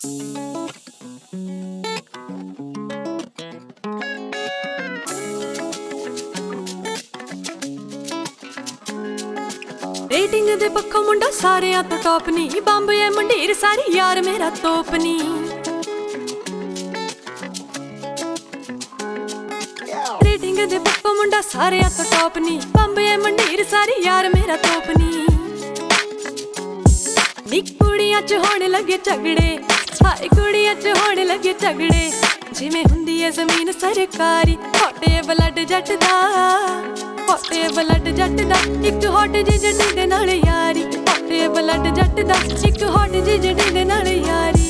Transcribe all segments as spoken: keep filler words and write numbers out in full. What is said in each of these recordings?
Rating दे पक्खों मुंडा सारियां तो top नी, बंब ऐ मंडीर सारी यार मेरा तोप नी। रेटिंग दे पक्खों मुंडा सारियां तो टॉप नी, बंब ऐ मंडीर सारी यार मेरा तोप नी। नी कुड़ियां च होने लगे झगड़े, हाय कुड़ियां च होने लगे झगड़े, जिवें हुंदी ऐ जमीन सरकारी, होटे ब्लड जट दा, होटे ब्लड जट दा, इक हॉट जी जड़ी दे नाल यारी, होटे ब्लड जट दा, इक हॉट जी जड़ी दे नाल यारी।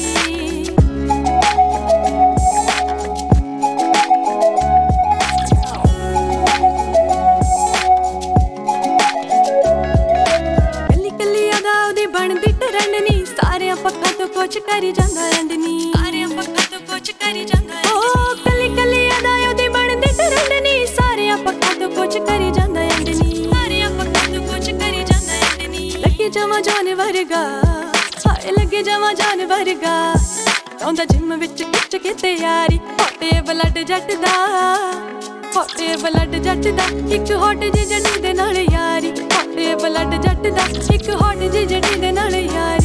कल्ली कल्ली अदा ओदी बनदी टरंडनी, सारे पक्खां तो कुछ करी जांदा रंडनी, सारे पक्खां तो कुछ करी जांदा। ओ कल्ली कल्ली अदा ओदी बनदी टरंडनी, सारे पक्खां तो कुछ करी जांदा रंडनी, सारे पक्खां तो कुछ करी जांदा रंडनी। लगे जावा जान वर्गा, हाय लगे जावा जान वर्गा, आउंदा जिम विच खिच के तैयारी, होटे ब्लड जट दा, होटे ब्लड जट दा, इक हॉट जी जड़ी दे नाल यारी, होटे ब्लड जट दा, इक हॉट जी जड़ी दे नाल यारी।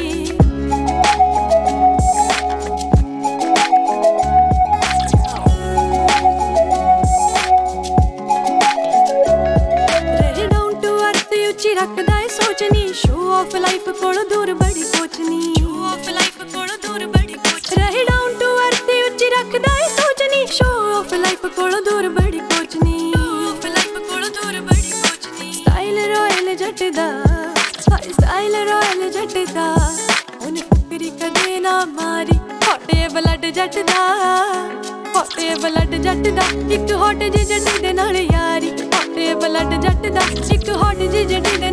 रहे डाउन टू अर्थ उच्ची रखदा है सोचनी, शो ऑफ लाइफ कोल दूर बड़ी कोचनी, शो ऑफ लाइफ कोल दूर बड़ी कोचनी। रहे डाउन टू अर्थ उच्ची रखदा है सोचनी, शो ऑफ लाइफ कोल दूर बड़ी कोचनी, शो ऑफ लाइफ कोल दूर बड़ी कोचनी। स्टाइल रॉयल जट दा, हाय स्टाइल रॉयल जट दा, ओने फुकरी कदे ना मारी, होटे ब्लड जट दा, होटे ब्लड जट दा, इक हॉट जी जड़ी दे नाल यारी, होटे ब्लड जट दा, इक हॉट जी जड़ी दे